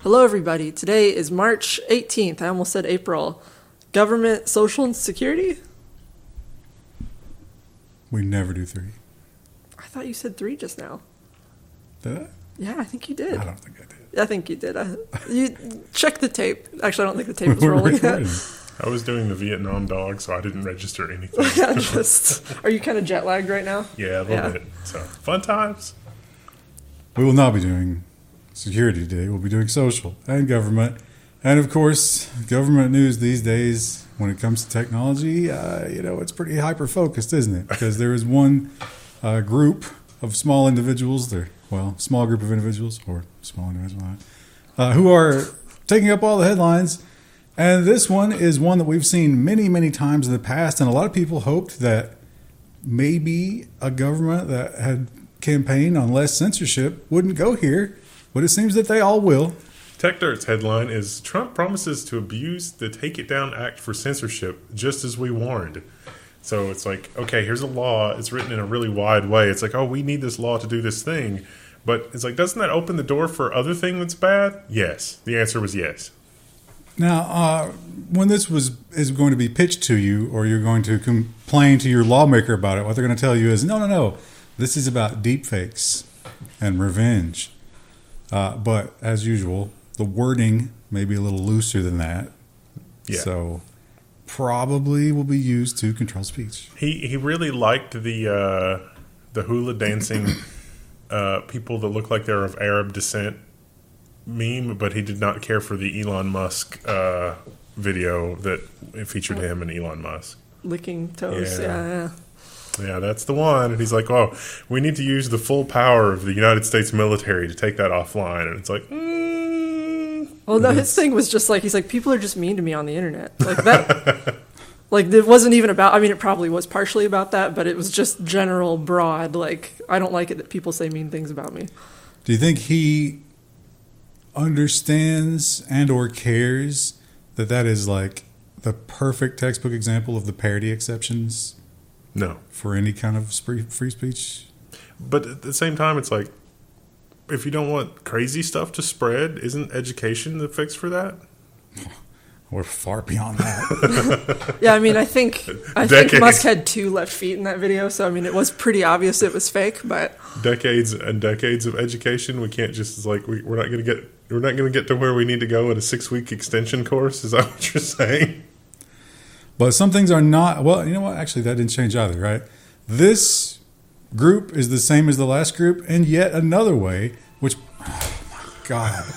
Hello, everybody. Today is March 18th. I almost said April. Government, social, and security? We never do 3. I thought you said 3 just now. Did I? Yeah, I think you did. I don't think I did. I think you did. You check the tape. Actually, I don't think the tape was rolling yet. I was doing the Vietnam dog, so I didn't register anything. Are you kind of jet lagged right now? Yeah, a little bit. So, fun times. We will not be doing security today. We'll be doing social and government. And, of course, government news these days, when it comes to technology, it's pretty hyper-focused, isn't it? Because there is one group of small individuals, small group of individuals, or small individuals, who are taking up all the headlines. And this one is one that we've seen many, many times in the past. And a lot of people hoped that maybe a government that had campaigned on less censorship wouldn't go here. But it seems that they all will. TechDirt's headline is Trump promises to abuse the Take It Down Act for censorship, just as we warned. So it's like, okay, here's a law. It's written in a really wide way. It's like, oh, we need this law to do this thing. But it's like, doesn't that open the door for other thing that's bad? Yes. The answer was yes. Now, when this is going to be pitched to you, or you're going to complain to your lawmaker about it, what they're going to tell you is, no, this is about deepfakes and revenge. But as usual, the wording may be a little looser than that. Yeah. So probably will be used to control speech. He really liked the hula dancing people that look like they're of Arab descent meme, but he did not care for the Elon Musk video that featured him and Elon Musk. Licking toes, yeah. Yeah, that's the one. And he's like, oh, we need to use the full power of the United States military to take that offline. And it's like, Well, no, his thing was just like, he's like, people are just mean to me on the internet. Like that, like it wasn't even about, I mean, it probably was partially about that, but it was just general broad. Like, I don't like it that people say mean things about me. Do you think he understands and or cares that is like the perfect textbook example of the parody exceptions? No. For any kind of free speech? But at the same time, it's like, if you don't want crazy stuff to spread, isn't education the fix for that? We're far beyond that. Yeah, I mean, I think Musk had 2 left feet in that video, so I mean, it was pretty obvious it was fake. But decades and decades of education, we can't just like we're not going to get to where we need to go in a 6-week extension course. Is that what you're saying? But some things are not. Well, you know what? Actually, that didn't change either, right? This group is the same as the last group in yet another way, which, oh my God.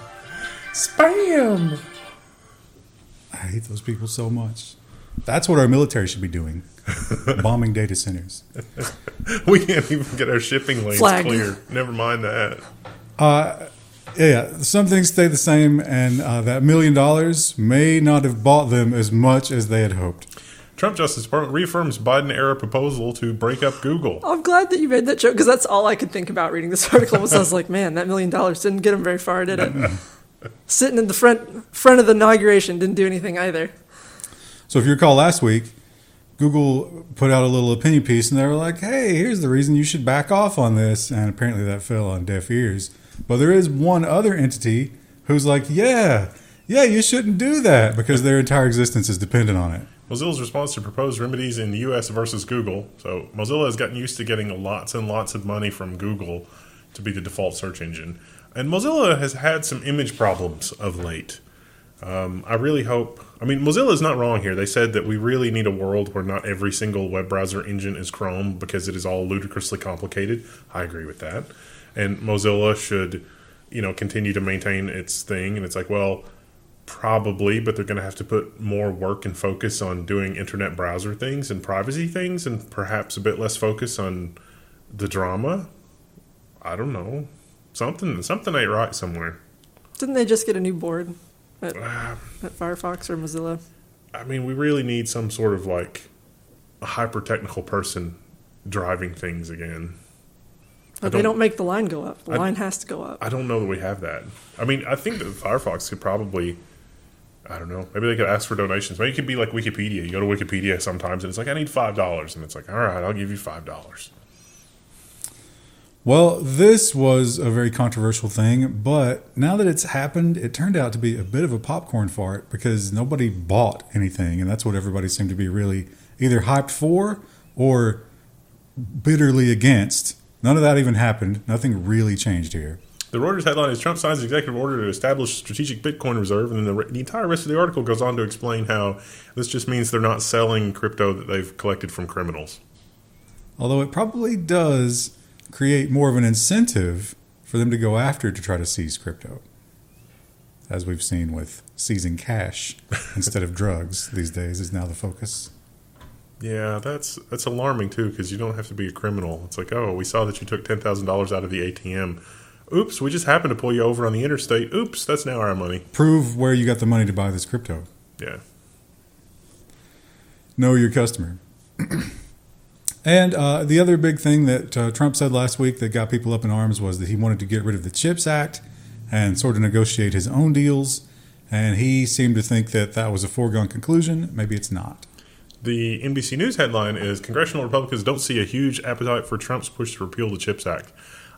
Spam! I hate those people so much. That's what our military should be doing. Bombing data centers. We can't even get our shipping lanes clear. Never mind that. Yeah, some things stay the same, and that $1 million may not have bought them as much as they had hoped. Trump Justice Department reaffirms Biden-era proposal to break up Google. I'm glad that you made that joke, because that's all I could think about reading this article. Was I was like, man, that $1 million didn't get him very far, did it? Sitting in the front of the inauguration didn't do anything either. So if you recall last week, Google put out a little opinion piece, and they were like, hey, here's the reason you should back off on this. And apparently that fell on deaf ears. But there is one other entity who's like, yeah, you shouldn't do that, because their entire existence is dependent on it. Mozilla's response to proposed remedies in the U.S. versus Google. So Mozilla has gotten used to getting lots and lots of money from Google to be the default search engine. And Mozilla has had some image problems of late. I really hope... I mean, Mozilla is not wrong here. They said that we really need a world where not every single web browser engine is Chrome because it is all ludicrously complicated. I agree with that. And Mozilla should, continue to maintain its thing. And it's like, well, probably, but they're going to have to put more work and focus on doing internet browser things and privacy things, and perhaps a bit less focus on the drama. I don't know. Something ain't right somewhere. Didn't they just get a new board at Firefox or Mozilla? I mean, we really need some sort of like a hyper-technical person driving things again. But they don't make the line go up. The line has to go up. I don't know that we have that. I mean, I think that Firefox could probably, I don't know, maybe they could ask for donations. Maybe it could be like Wikipedia. You go to Wikipedia sometimes and it's like, I need $5. And it's like, all right, I'll give you $5. Well, this was a very controversial thing, but now that it's happened, it turned out to be a bit of a popcorn fart because nobody bought anything, and that's what everybody seemed to be really either hyped for or bitterly against. None of that even happened. Nothing really changed here. The Reuters headline is Trump signs executive order to establish strategic Bitcoin reserve, and then the entire rest of the article goes on to explain how this just means they're not selling crypto that they've collected from criminals. Although it probably does create more of an incentive for them to go after to try to seize crypto, as we've seen with seizing cash instead of drugs these days is now the focus. Yeah, that's alarming too, because you don't have to be a criminal. It's like, oh, we saw that you took $10,000 out of the ATM. Oops, we just happened to pull you over on the interstate. Oops, that's now our money. Prove where you got the money to buy this crypto. Yeah. Know your customer. And the other big thing that Trump said last week that got people up in arms was that he wanted to get rid of the CHIPS Act and sort of negotiate his own deals. And he seemed to think that that was a foregone conclusion. Maybe it's not. The NBC News headline is Congressional Republicans don't see a huge appetite for Trump's push to repeal the CHIPS Act.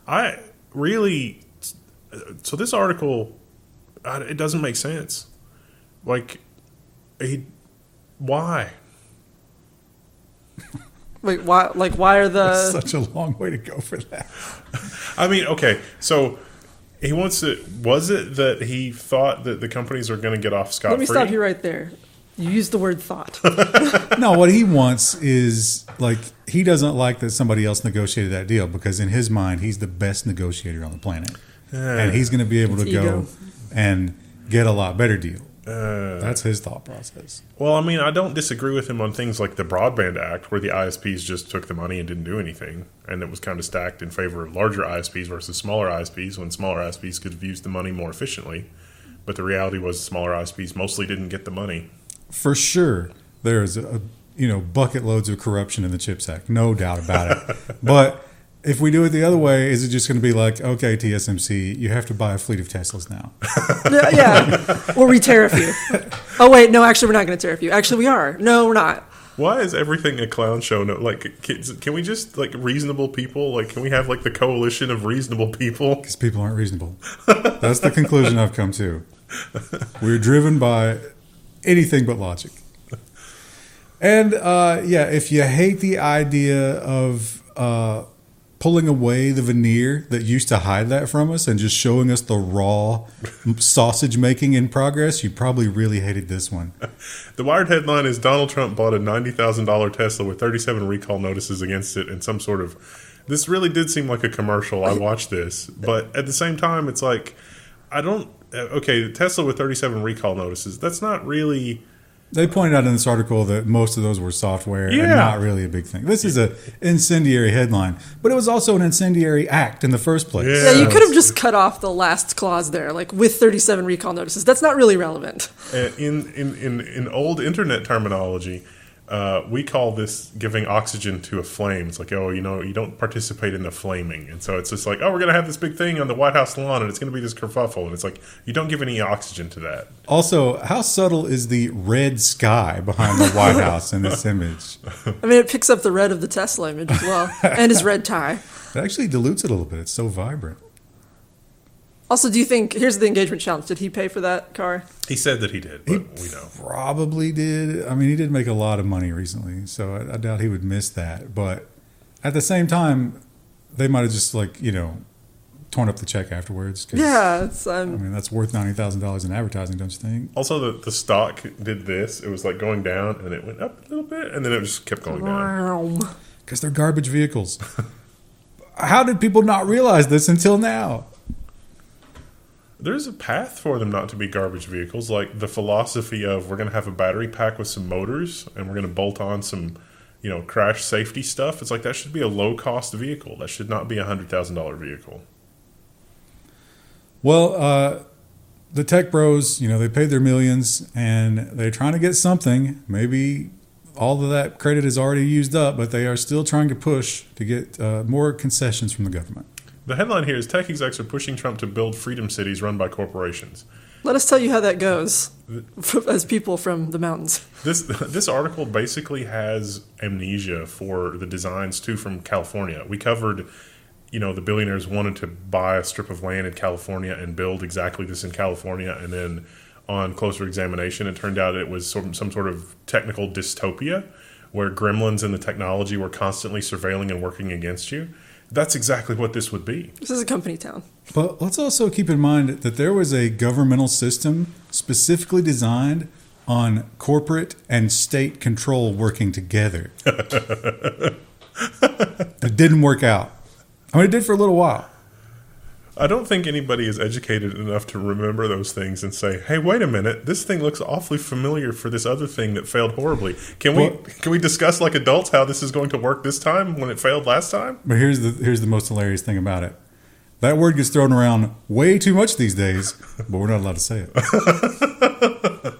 So this article, it doesn't make sense. Like, why? Wait, why? Like, why are That's such a long way to go for that. I mean, okay, so he wants to. Was it that he thought that the companies are going to get off scot-free? Let me stop you right there. You used the word thought. No, what he wants is, like, he doesn't like that somebody else negotiated that deal because in his mind, he's the best negotiator on the planet. And he's going to be able to go and get a lot better deal. That's his thought process. Well, I mean, I don't disagree with him on things like the Broadband Act, where the ISPs just took the money and didn't do anything. And it was kind of stacked in favor of larger ISPs versus smaller ISPs, when smaller ISPs could have used the money more efficiently. But the reality was smaller ISPs mostly didn't get the money. For sure, there's bucket loads of corruption in the CHIPS Act, no doubt about it. But if we do it the other way, is it just going to be like, okay, TSMC, you have to buy a fleet of Teslas now? Yeah, or we tariff you. Oh wait, no, actually, we're not going to tariff you. Actually, we are. No, we're not. Why is everything a clown show? No, like, can we just, like, reasonable people? Like, can we have, like, the coalition of reasonable people? Because people aren't reasonable. That's the conclusion I've come to. We're driven by anything but logic. And, if you hate the idea of pulling away the veneer that used to hide that from us and just showing us the raw sausage making in progress, you probably really hated this one. The Wired headline is Donald Trump bought a $90,000 Tesla with 37 recall notices against it and some sort of... This really did seem like a commercial. I watched this. But at the same time, it's like, okay, Tesla with 37 recall notices, that's not really... They pointed out in this article that most of those were software and not really a big thing. This is an incendiary headline, but it was also an incendiary act in the first place. Yeah, you could have just cut off the last clause there, like with 37 recall notices. That's not really relevant. In old internet terminology, we call this giving oxygen to a flame. It's like, you don't participate in the flaming. And so it's just like, we're going to have this big thing on the White House lawn, and it's going to be this kerfuffle. And it's like, you don't give any oxygen to that. Also, how subtle is the red sky behind the White House in this image? I mean, it picks up the red of the Tesla image as well, and his red tie. It actually dilutes it a little bit. It's so vibrant. Also, do you think, here's the engagement challenge, did he pay for that car? He said that he did, but we know. Probably did. I mean, he did make a lot of money recently, so I doubt he would miss that. But at the same time, they might have just, torn up the check afterwards. Yeah. I mean, that's worth $90,000 in advertising, don't you think? Also, the stock did this. It was, going down, and it went up a little bit, and then it just kept going down. Because they're garbage vehicles. How did people not realize this until now? There's a path for them not to be garbage vehicles, like the philosophy of we're going to have a battery pack with some motors and we're going to bolt on some, crash safety stuff. It's like that should be a low-cost vehicle. That should not be a $100,000 vehicle. Well, the tech bros, they paid their millions and they're trying to get something. Maybe all of that credit is already used up, but they are still trying to push to get more concessions from the government. The headline here is tech execs are pushing Trump to build freedom cities run by corporations. Let us tell you how that goes as people from the mountains. This article basically has amnesia for the designs, too, from California. We covered the billionaires wanted to buy a strip of land in California and build exactly this in California, and then on closer examination, it turned out it was some sort of technical dystopia where gremlins in the technology were constantly surveilling and working against you. That's exactly what this would be. This is a company town. But let's also keep in mind that there was a governmental system specifically designed on corporate and state control working together. It didn't work out. I mean, it did for a little while. I don't think anybody is educated enough to remember those things and say, "Hey, wait a minute! This thing looks awfully familiar for this other thing that failed horribly." Can we discuss like adults how this is going to work this time when it failed last time? But here's the most hilarious thing about it. That word gets thrown around way too much these days, but we're not allowed to say it.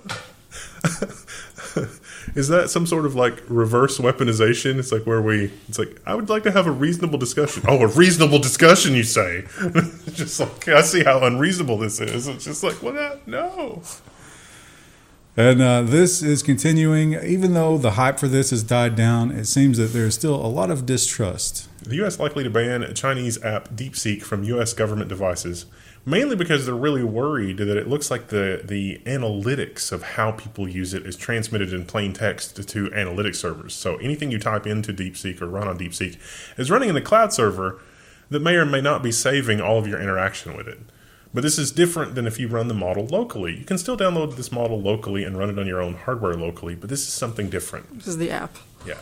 Is that some sort of like reverse weaponization? It's like I would like to have a reasonable discussion. Oh, a reasonable discussion, you say? Just like, I see how unreasonable this is. It's just like, well, no. And this is continuing. Even though the hype for this has died down, it seems that there's still a lot of distrust. The U.S. likely to ban a Chinese app DeepSeek from U.S. government devices, mainly because they're really worried that it looks like the analytics of how people use it is transmitted in plain text to analytics servers. So anything you type into DeepSeek or run on DeepSeek is running in the cloud server that may or may not be saving all of your interaction with it. But this is different than if you run the model locally. You can still download this model locally and run it on your own hardware locally, but this is something different. This is the app. Yeah.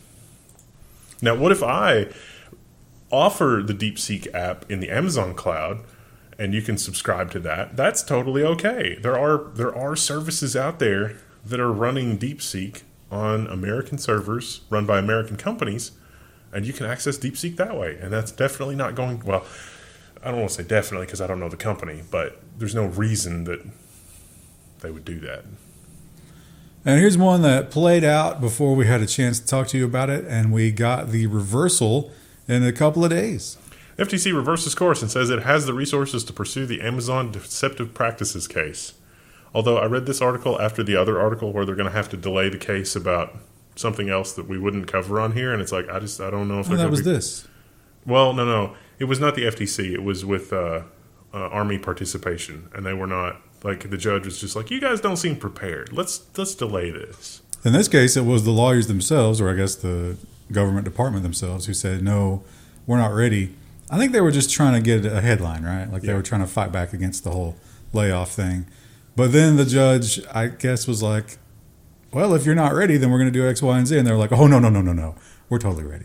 Now, what if I offer the DeepSeek app in the Amazon cloud and you can subscribe to that? That's totally okay. There are services out there that are running DeepSeek on American servers run by American companies, and you can access DeepSeek that way. And that's definitely not going, well, I don't want to say definitely because I don't know the company, but there's no reason that they would do that. And here's one that played out before we had a chance to talk to you about it, and we got the reversal in a couple of days. FTC reverses course and says it has the resources to pursue the Amazon deceptive practices case. Although I read this article after the other article where they're going to have to delay the case about something else that we wouldn't cover on here, and it's like I don't know if they're that going to was this. Well, no, it was not the FTC. It was with Army participation, and they were not like the judge was just like, you guys don't seem prepared. Let's delay this. In this case, it was the lawyers themselves, or I guess the government department themselves, who said, no, we're not ready. I think they were just trying to get a headline, right? Like they were trying to fight back against the whole layoff thing. But then the judge, I guess, was like, well, if you're not ready, then we're going to do X, Y, and Z. And they were like, oh, no. We're totally ready.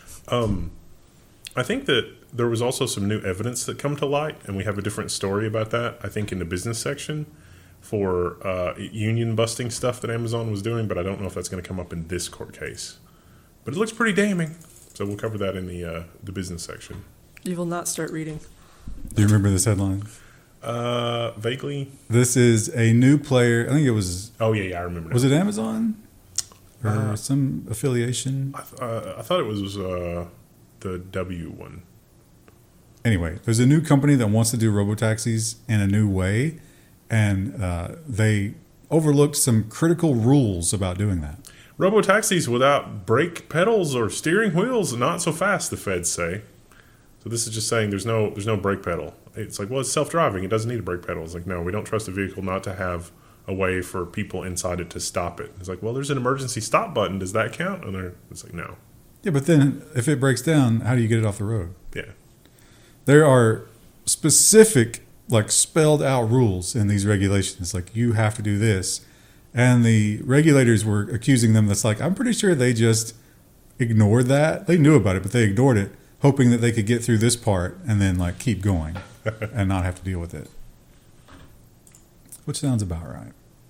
I think that there was also some new evidence that come to light, and we have a different story about that, I think, in the business section for union busting stuff that Amazon was doing, but I don't know if that's going to come up in this court case. But it looks pretty damning, so we'll cover that in the business section. You will not start reading. Do you remember this headline? Vaguely. This is a new player. I think it was... Oh, yeah, I remember that. Was it Amazon? Or some affiliation? I thought it was the W one. Anyway, there's a new company that wants to do robotaxis in a new way, and they overlooked some critical rules about doing that. Robotaxis without brake pedals or steering wheels, not so fast, the feds say. So this is just saying there's no brake pedal. It's like, well, it's self-driving. It doesn't need a brake pedal. It's like, no, we don't trust a vehicle not to have a way for people inside it to stop it. It's like, well, there's an emergency stop button. Does that count? And it's like, no. Yeah, but then if it breaks down, how do you get it off the road? Yeah. There are specific, like spelled out rules in these regulations. Like you have to do this. And the regulators were accusing them that's like, I'm pretty sure they just ignored that. They knew about it, but they ignored it, hoping that they could get through this part and then like keep going and not have to deal with it. Which sounds about right.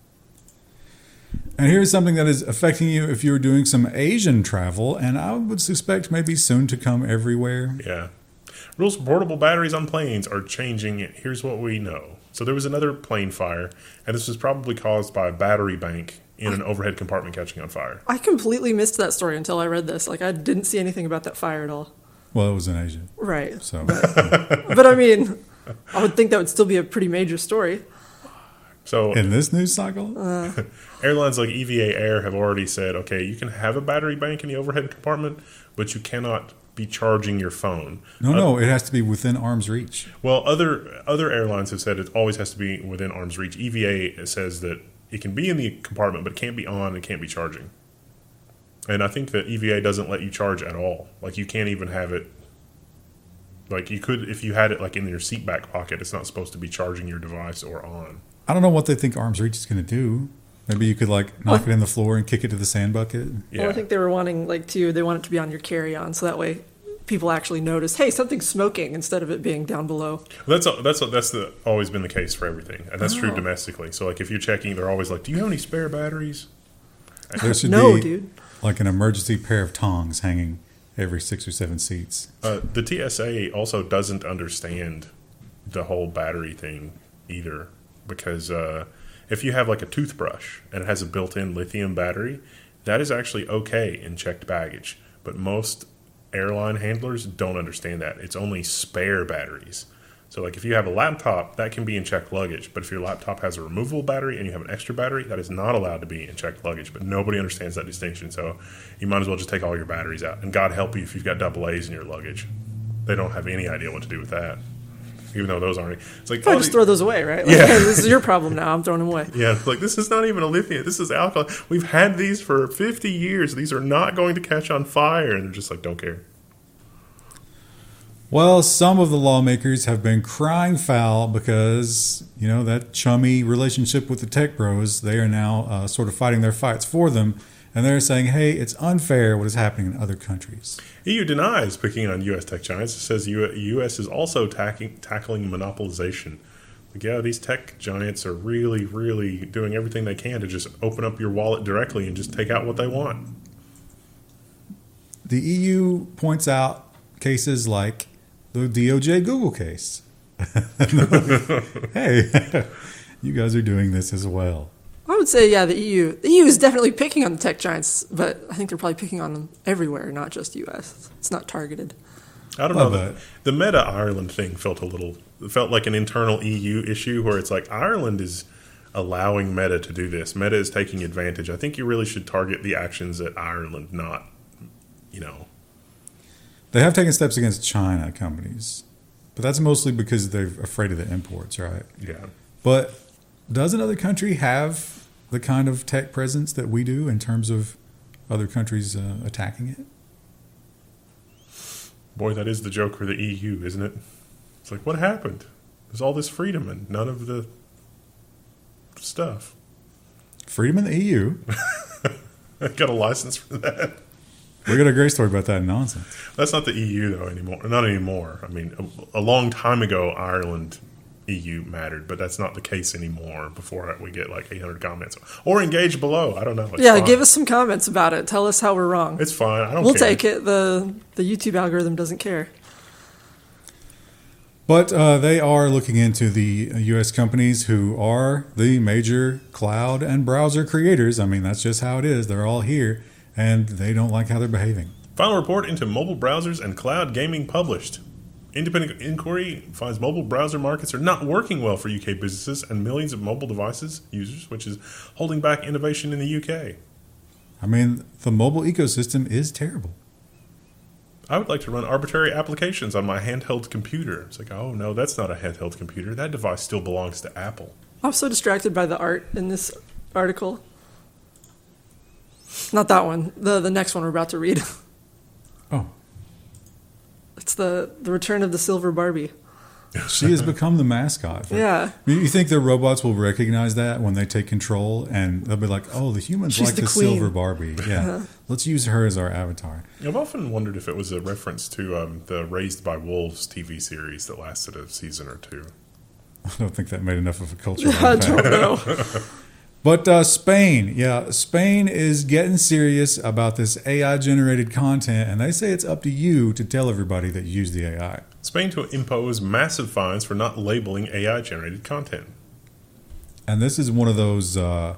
And here's something that is affecting you if you're doing some Asian travel, and I would suspect maybe soon to come everywhere. Yeah. Rules for portable batteries on planes are changing. Here's what we know. So there was another plane fire, and this was probably caused by a battery bank in an overhead compartment catching on fire. I completely missed that story until I read this. Like, I didn't see anything about that fire at all. Well, it was in Asia. Right. So, but I mean, I would think that would still be a pretty major story. So in this news cycle? Airlines like EVA Air have already said, okay, you can have a battery bank in the overhead compartment, but you cannot be charging your phone. No, it has to be within arm's reach. Well, other airlines have said it always has to be within arm's reach. EVA says that it can be in the compartment, but it can't be on, it can't be charging. And I think that EVA doesn't let you charge at all. Like, you can't even have it. Like, you could, if you had it like in your seat back pocket, it's not supposed to be charging your device or on. I don't know what they think arm's reach is going to do. Maybe you could like knock it in the floor and kick it to the sand bucket. Yeah. Well, I think they were wanting they want it to be on your carry-on, so that way people actually notice, hey, something's smoking, instead of it being down below. That's always been the case for everything, and that's true domestically. So, like, if you're checking, they're always like, "Do you have any spare batteries?" There should No, be dude. like an emergency pair of tongs hanging every 6 or 7 seats. The TSA also doesn't understand the whole battery thing either, because if you have like a toothbrush and it has a built-in lithium battery, that is actually okay in checked baggage. But most airline handlers don't understand that. It's only spare batteries. So like if you have a laptop, that can be in checked luggage. But if your laptop has a removable battery and you have an extra battery, that is not allowed to be in checked luggage. But nobody understands that distinction. So you might as well just take all your batteries out. And God help you if you've got double A's in your luggage. They don't have any idea what to do with that. Even though those aren't. It's like, Probably just throw those away, right? Like, Yeah. hey, this is your problem now. I'm throwing them away. yeah, like this is not even a lithium. This is alcohol. We've had these for 50 years. These are not going to catch on fire. And they're just like, don't care. Well, some of the lawmakers have been crying foul because, you know, that chummy relationship with the tech bros, they are now sort of fighting their fights for them. And they're saying, hey, it's unfair what is happening in other countries. EU denies picking on U.S. tech giants. It says U.S. is also tackling monopolization. Like, yeah, these tech giants are really, really doing everything they can to just open up your wallet directly and just take out what they want. The EU points out cases like the DOJ Google case. Hey, you guys are doing this as well. I would say, yeah, the EU. The EU is definitely picking on the tech giants, but I think they're probably picking on them everywhere, not just U.S. It's not targeted. I don't know. The Meta Ireland thing felt like an internal EU issue where it's like Ireland is allowing Meta to do this. Meta is taking advantage. I think you really should target the actions at Ireland, not, you know. They have taken steps against China companies, but that's mostly because they're afraid of the imports, right? Yeah. But does another country have the kind of tech presence that we do in terms of other countries attacking it? Boy, that is the joke for the EU, isn't it? It's like, what happened? There's all this freedom and none of the stuff. Freedom in the EU. I got a license for that. We got a great story about that nonsense. That's not the EU, though, anymore. Not anymore. I mean, a long time ago, Ireland EU mattered, but that's not the case anymore before we get like 800 comments. Or engage below. I don't know. It's fine. Give us some comments about it. Tell us how we're wrong. It's fine. I don't We'll care. take it. The YouTube algorithm doesn't care. But they are looking into the U.S. companies who are the major cloud and browser creators. I mean, that's just how it is. They're all here, and they don't like how they're behaving. Final report into mobile browsers and cloud gaming published. Independent inquiry finds mobile browser markets are not working well for UK businesses and millions of mobile devices users, which is holding back innovation in the UK. I mean, the mobile ecosystem is terrible. I would like to run arbitrary applications on my handheld computer. It's like, oh no, that's not a handheld computer. That device still belongs to Apple. I'm so distracted by the art in this article. Not that one. The next one we're about to read. Oh. It's the return of the silver Barbie. She has become the mascot. Yeah. You think the robots will recognize that when they take control, and they'll be like, "Oh, the humans She's like the the queen." silver Barbie. Yeah, let's use her as our avatar." I've often wondered if it was a reference to the Raised by Wolves TV series that lasted a season or two. I don't think that made enough of a cultural I impact. don't know. But Spain is getting serious about this AI-generated content, and they say it's up to you to tell everybody that you use the AI. Spain to impose massive fines for not labeling AI-generated content. And this is one of those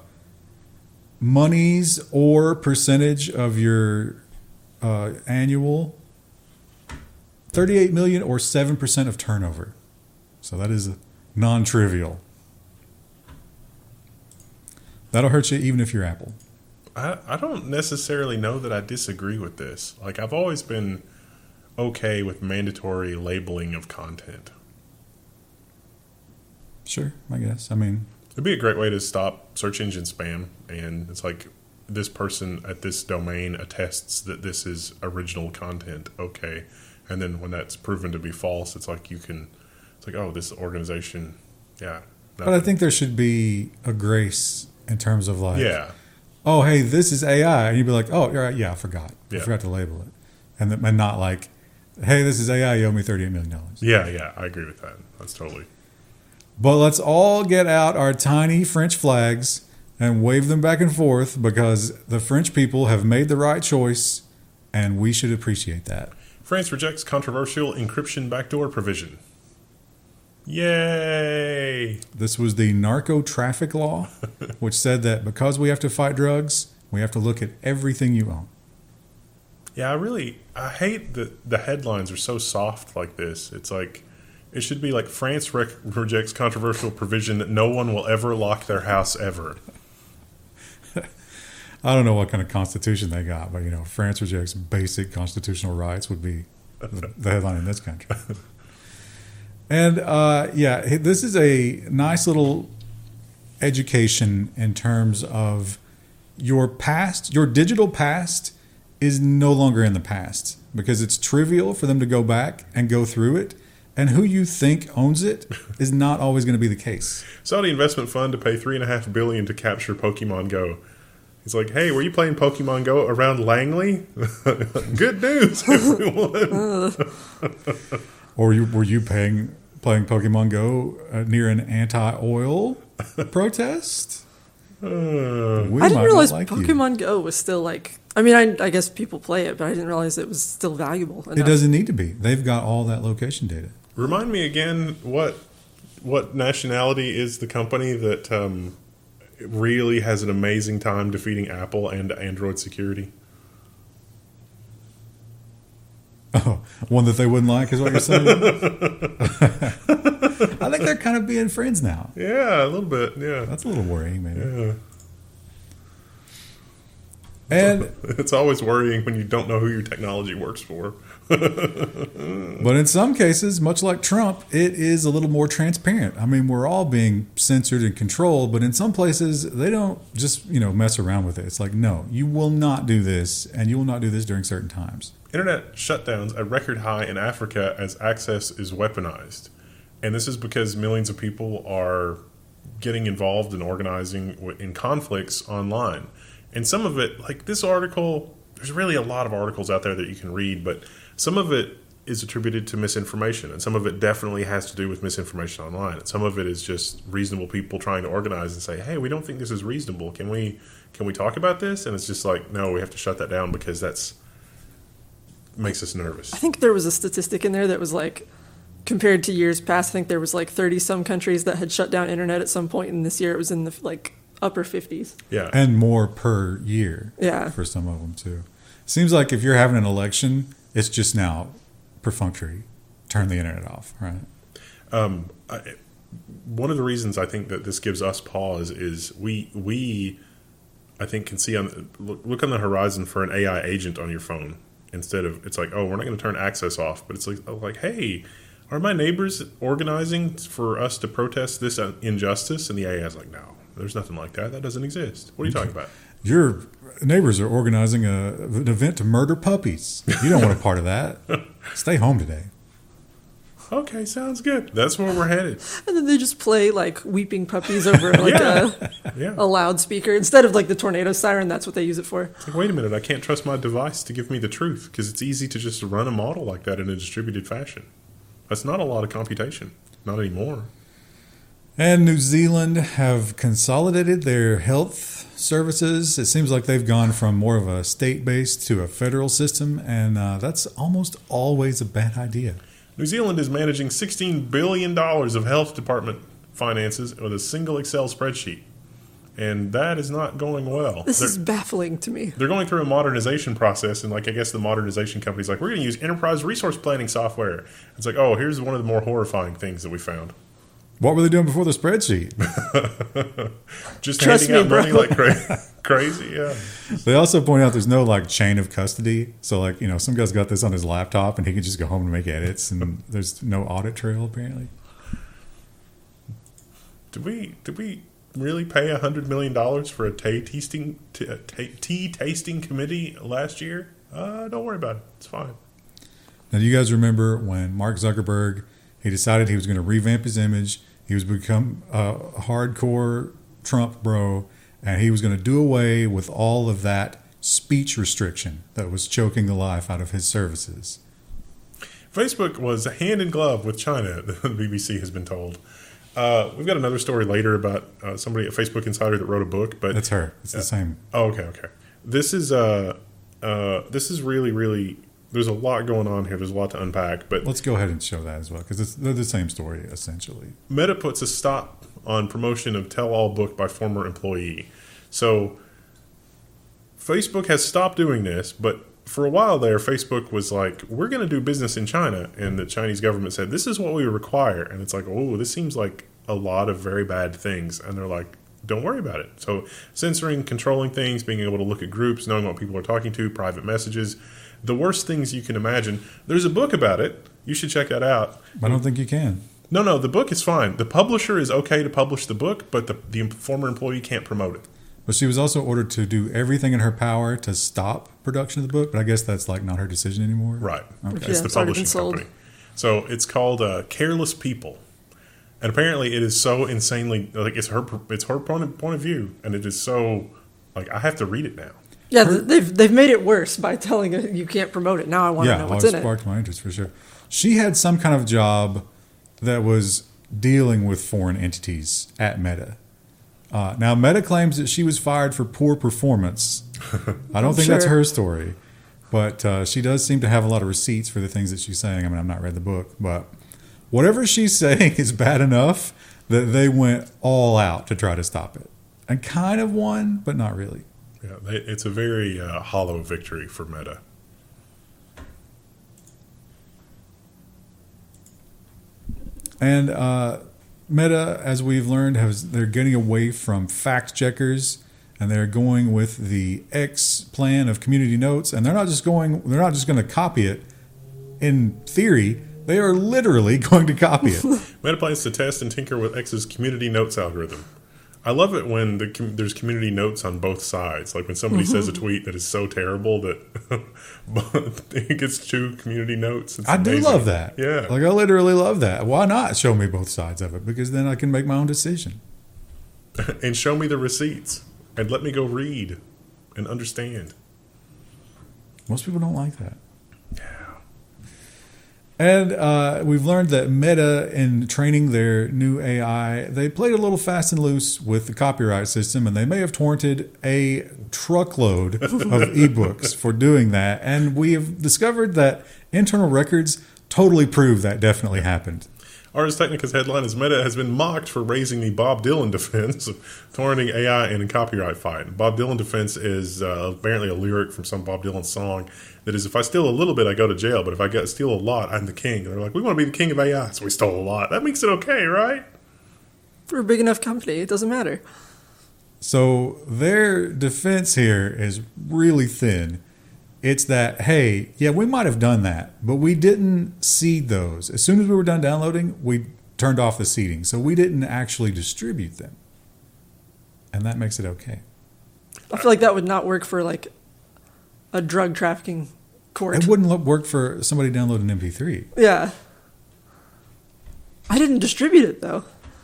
monies or percentage of your annual 38 million or 7% of turnover. So that is non-trivial. That'll hurt you even if you're Apple. I don't necessarily know that I disagree with this. Like, I've always been okay with mandatory labeling of content. Sure, I guess. I mean, It'd be a great way to stop search engine spam. And it's like, this person at this domain attests that this is original content. Okay. And then when that's proven to be false, it's like it's like, oh, this organization, yeah. but I think there should be a grace in terms of like, Yeah. oh, hey, this is AI. And you'd be like, oh, you're right. Yeah, I forgot. I Yeah. forgot to label it. And not like, hey, this is AI. You owe me $38 million. Yeah, I agree with that. That's totally. But let's all get out our tiny French flags and wave them back and forth because the French people have made the right choice and we should appreciate that. France rejects controversial encryption backdoor provision. Yay! This was the narco traffic law, which said that because we have to fight drugs, we have to look at everything you own. Yeah, I hate that the headlines are so soft like this. It's like, it should be like France rejects controversial provision that no one will ever lock their house ever. I don't know what kind of constitution they got, but France rejects basic constitutional rights would be the headline in this country. And this is a nice little education in terms of your past. Your digital past is no longer in the past because it's trivial for them to go back and go through it. And who you think owns it is not always going to be the case. Saudi investment fund to pay $3.5 billion to capture Pokemon Go. He's like, hey, were you playing Pokemon Go around Langley? Good news, everyone. Or were you playing Pokemon Go near an anti-oil protest? I didn't realize Pokemon Go was still like. I mean, I guess people play it, but I didn't realize it was still valuable enough. It doesn't need to be. They've got all that location data. Remind me again what nationality is the company that really has an amazing time defeating Apple and Android security? Oh, one that they wouldn't like is what you're saying? I think they're kind of being friends now. Yeah, a little bit, yeah. That's a little worrying, maybe. Yeah. And it's always worrying when you don't know who your technology works for. But in some cases, much like Trump, it is a little more transparent. I mean, we're all being censored and controlled, but in some places, they don't just, mess around with it. It's like, no, you will not do this, and you will not do this during certain times. Internet shutdowns at record high in Africa as access is weaponized. And this is because millions of people are getting involved in organizing in conflicts online. And some of it, like this article, there's really a lot of articles out there that you can read, but some of it is attributed to misinformation, and some of it definitely has to do with misinformation online. And some of it is just reasonable people trying to organize and say, hey, we don't think this is reasonable. Can we talk about this? And it's just like, no, we have to shut that down because that's makes us nervous. I think there was a statistic in there that was like, compared to years past, I think there was like 30-some countries that had shut down internet at some point, and this year it was in the upper 50s. Yeah. And more per year. Yeah. For some of them, too. Seems like if you're having an election, it's just now perfunctory. Turn the internet off, right? One of the reasons I think that this gives us pause is we I think can see look on the horizon for an AI agent on your phone instead of, it's like, oh, we're not going to turn access off, but it's like, hey, are my neighbors organizing for us to protest this injustice? And the AI is like, no, there's nothing like that. That doesn't exist. What are you talking about? Your neighbors are organizing an event to murder puppies. You don't want a part of that. Stay home today. Okay, sounds good. That's where we're headed. And then they just play like weeping puppies over like a loudspeaker instead of like the tornado siren. That's what they use it for. It's like, wait a minute, I can't trust my device to give me the truth because it's easy to just run a model like that in a distributed fashion. That's not a lot of computation. Not anymore. And New Zealand have consolidated their health services. It seems like they've gone from more of a state-based to a federal system, and that's almost always a bad idea. New Zealand is managing $16 billion of health department finances with a single Excel spreadsheet. And that is not going well. This is baffling to me. They're going through a modernization process, and I guess the modernization company's like, we're going to use enterprise resource planning software. It's like, oh, here's one of the more horrifying things that we found. What were they doing before the spreadsheet? Just Trust handing out me, money bro. like crazy. Yeah. They also point out there's no like chain of custody. So like, you know, some guy's got this on his laptop and he can just go home and make edits, and there's no audit trail apparently. Did we really pay $100 million for a tea tasting committee last year? Don't worry about it. It's fine. Now, do you guys remember when Mark Zuckerberg, he decided he was going to revamp his image. He was become a hardcore Trump bro, and he was going to do away with all of that speech restriction that was choking the life out of his services. Facebook was hand in glove with China, the BBC has been told. We've got another story later about somebody at Facebook Insider that wrote a book, but That's her. It's the same. Oh, okay. This is really, really. There's a lot going on here. There's a lot to unpack, but Let's go ahead and show that as well, because they're the same story essentially. Meta puts a stop on promotion of tell-all book by former employee. So Facebook has stopped doing this, but for a while there, Facebook was like, we're going to do business in China. And the Chinese government said, this is what we require. And it's like, oh, this seems like a lot of very bad things. And they're like, don't worry about it. So censoring, controlling things, being able to look at groups, knowing what people are talking to, private messages, the worst things you can imagine. There's a book about it. You should check that out. I don't think you can. No, the book is fine. The publisher is okay to publish the book, but the former employee can't promote it. But she was also ordered to do everything in her power to stop production of the book. But I guess that's like not her decision anymore. Right. Okay. It's the it's already been publishing sold. company. So it's called Careless People. And apparently it is so insanely, like it's her point of view. And it is so, like, I have to read it now. Yeah, they've made it worse by telling it you can't promote it. Now I want to know what's in it. Sparked my interest for sure. She had some kind of job that was dealing with foreign entities at Meta. Now, Meta claims that she was fired for poor performance. I don't think that's Sure. her story, but she does seem to have a lot of receipts for the things that she's saying. I mean, I've not read the book, but whatever she's saying is bad enough that they went all out to try to stop it. And kind of won, but not really. Yeah, it's a very hollow victory for Meta. And Meta, as we've learned, they're getting away from fact checkers, and they're going with the X plan of community notes. And they're not just going to copy it in theory. They are literally going to copy it. Meta plans to test and tinker with X's community notes algorithm. I love it when there's community notes on both sides. Like when somebody says a tweet that is so terrible that it gets 2 community notes. It's I do amazing. love that. Yeah. Like I literally love that. Why not show me both sides of it? Because then I can make my own decision. And show me the receipts and let me go read and understand. Most people don't like that. And we've learned that Meta, in training their new AI, they played a little fast and loose with the copyright system, and they may have torrented a truckload of ebooks for doing that. And we have discovered that internal records totally prove that definitely happened. Ars Technica's headline is Meta has been mocked for raising the Bob Dylan defense of torrenting AI in a copyright fight. Bob Dylan defense is apparently a lyric from some Bob Dylan song that is, if I steal a little bit, I go to jail, but if I steal a lot, I'm the king. And they're like, we want to be the king of AI, so we stole a lot. That makes it okay, right? For a big enough company, it doesn't matter. So their defense here is really thin. It's that, hey, yeah, we might have done that, but we didn't seed those. As soon as we were done downloading, we turned off the seeding. So we didn't actually distribute them. And that makes it okay. I feel like that would not work for like a drug trafficking court. It wouldn't work for somebody downloading an MP3. Yeah. I didn't distribute it though.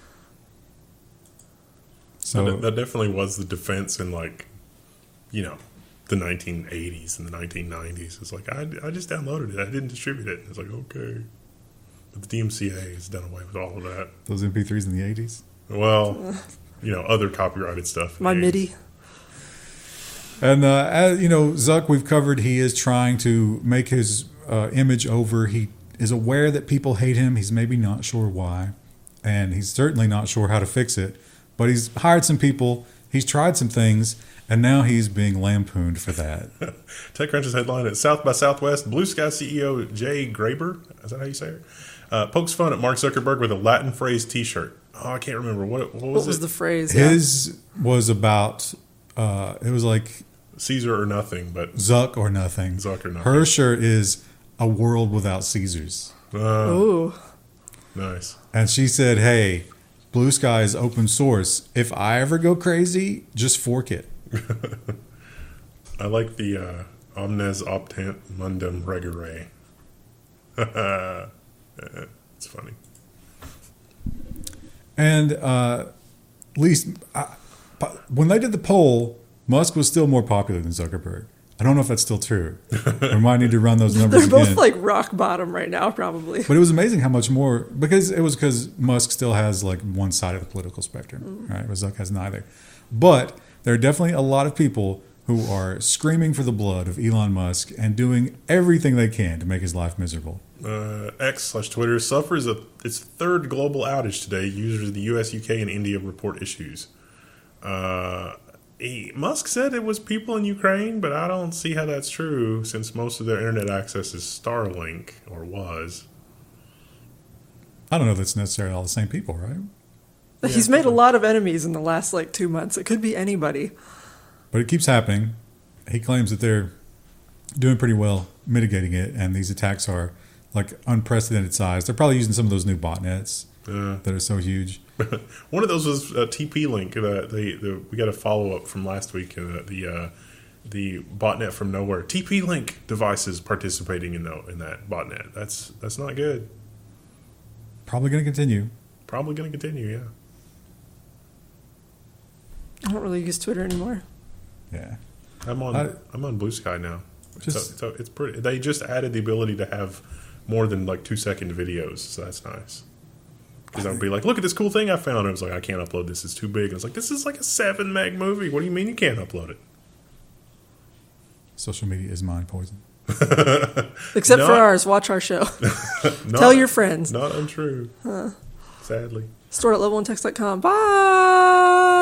So That definitely was the defense in, like, you know, the 1980s and the 1990s. It's like, I just downloaded it. I didn't distribute it. It's like, okay. But the DMCA has done away with all of that. those MP3s in the 80s. Well, you know, other copyrighted stuff. My Yeah. MIDI. And, as you know, Zuck, we've covered, he is trying to make his image over. He is aware that people hate him. He's maybe not sure why. And he's certainly not sure how to fix it. But he's hired some people. He's tried some things. And now he's being lampooned for that. TechCrunch's headline at South by Southwest, Blue Sky CEO Jay Graber, is that how you say it? Pokes fun at Mark Zuckerberg with a Latin phrase T-shirt. Oh, I can't remember what was What was it? the phrase? His was about. It was like Caesar or nothing, but Zuck or nothing. Zuck or nothing. Her shirt is a world without Caesars. Ooh. Nice. And she said, "Hey, Blue Sky is open source. If I ever go crazy, just fork it." I like the omnes optant mundum regere. It's funny. And at least when they did the poll, Musk was still more popular than Zuckerberg. I don't know if that's still true. We might need to run those numbers They're again. both like rock bottom right now, probably. But it was amazing how much more, because Musk still has like one side of the political spectrum, right? But Zuck has neither. But there are definitely a lot of people who are screaming for the blood of Elon Musk and doing everything they can to make his life miserable. X/Twitter suffers its third global outage today. Users in the U.S., UK, and India report issues. Musk said it was people in Ukraine, but I don't see how that's true since most of their internet access is Starlink, or was. I don't know if it's necessarily all the same people, right? He's made a lot of enemies in the last like 2 months. It could be anybody. But it keeps happening. He claims that they're doing pretty well mitigating it, and these attacks are like unprecedented size. They're probably using some of those new botnets that are so huge. One of those was TP-Link. We got a follow-up from last week. The botnet from nowhere. TP-Link devices participating in that botnet. That's not good. Probably going to continue. Probably going to continue, yeah. I don't really use Twitter anymore. Yeah. I'm on Blue Sky now. It's pretty. They just added the ability to have more than like 2-second videos, so that's nice. Because I'll be like, look at this cool thing I found. And I was like, I can't upload this. It's too big. And it's like, this is like a 7 meg movie. What do you mean you can't upload it? Social media is mind poison. Except for ours. Watch our show. Tell your friends. Not untrue. Sadly. Store at level1text.com. Bye.